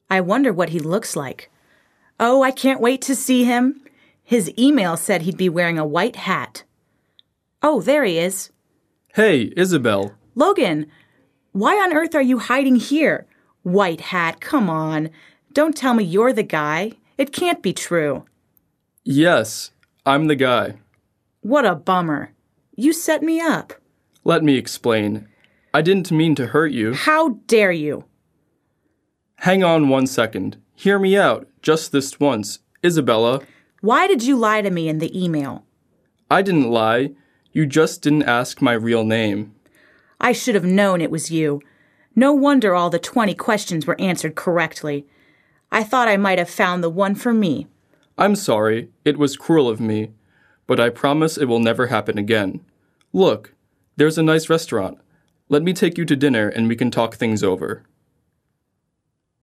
I wonder what he looks like. Oh, I can't wait to see him. His email said he'd be wearing a white hat. Oh, there he is. Hey, Isabel. Logan, why on earth are you hiding here? White hat, come on. Don't tell me you're the guy. It can't be true. Yes, I'm the guy. What a bummer. You set me up. Let me explain. I didn't mean to hurt you. How dare you? Hang on 1 second. Hear me out, just this once. Isabella. Why did you lie to me in the email? I didn't lie. You just didn't ask my real name. I should have known it was you. No wonder all the 20 questions were answered correctly. I thought I might have found the one for me. I'm sorry. It was cruel of me. But I promise it will never happen again. Look, there's a nice restaurant. Let me take you to dinner and we can talk things over.